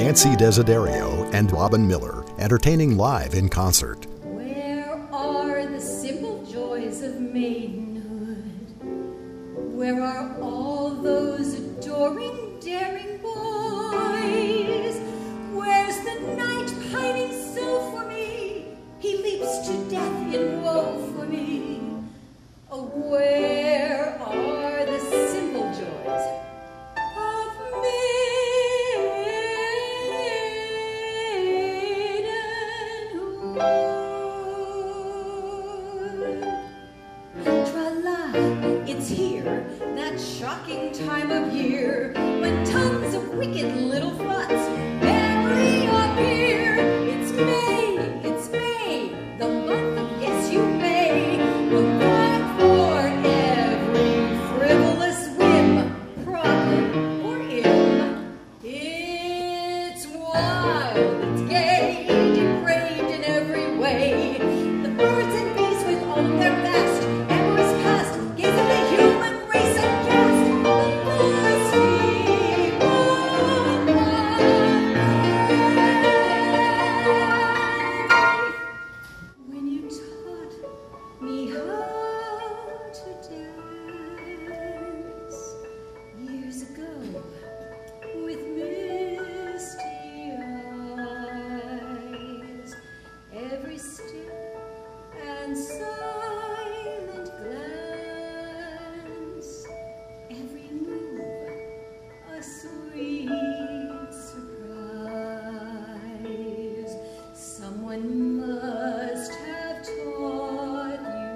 Nancy Desiderio and Robin Miller, entertaining live in concert. Where are the simple joys of maidenhood? Where are all those adoring, daring boys? Where's the knight pining so for me? He leaps to death in woe for me. Oh, where are the simple joys of maidenhood? Tra-la, it's here, that shocking time of year when tons of wicked little futs merrily appear. It's May, the month of yes you may. Look back for every frivolous whim, problem or ilm. It's wild, it's gay, depraved in every way. The birds and bees with all their vast amorous past gaze at the human race aghast. The lusty when you taught me how to dance years ago with misty eyes, every step and silent glance, every move a sweet surprise. Someone must have taught you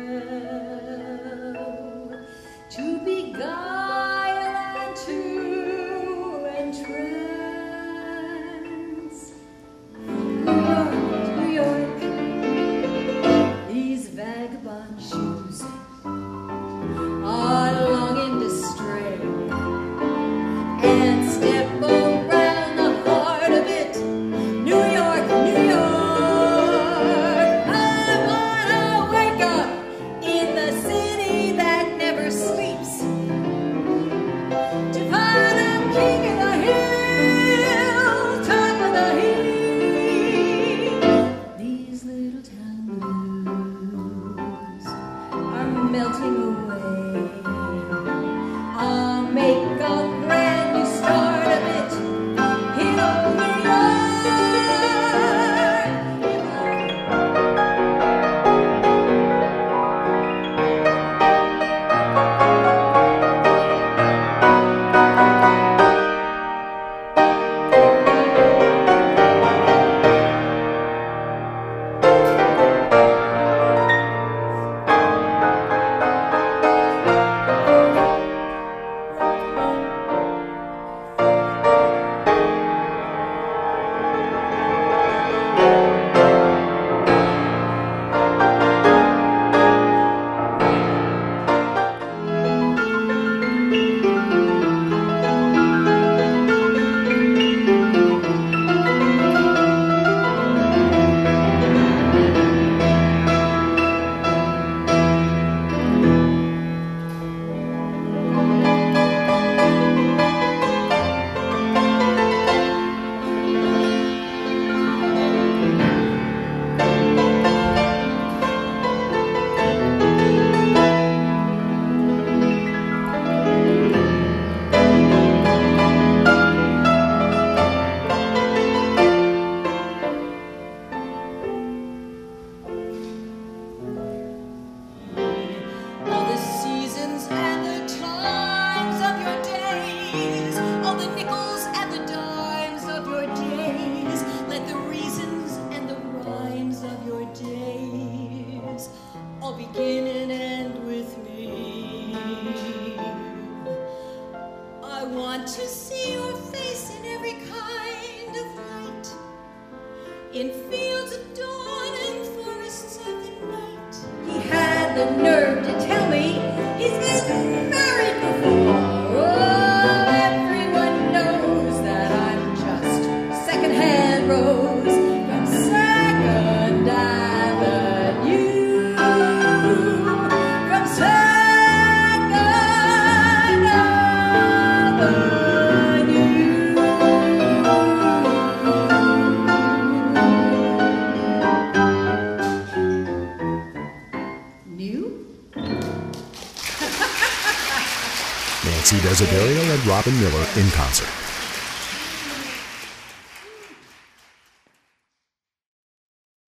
well to beguile and to entrance. New York, these vagabond shoes are longing to stray and step around the heart of it. New York, New York, I wanna wake up in the city that never sleeps, to find I'm king of the hill, top of the heap. These little town blues are melting away. I'll make a brand new start of it in old New York. All the seasons and the times of your days, all the nickels and the dimes of your days, let the reasons and the rhymes of your days all begin and end with me. I want to see your face in every kind of light, in fields of dawn and forests of the night. He had the nerve to tell me he's been married before. Oh, everyone knows that I'm just secondhand rose from Second Avenue. From Second Avenue. Nancy Desiderio and Robin Miller in concert.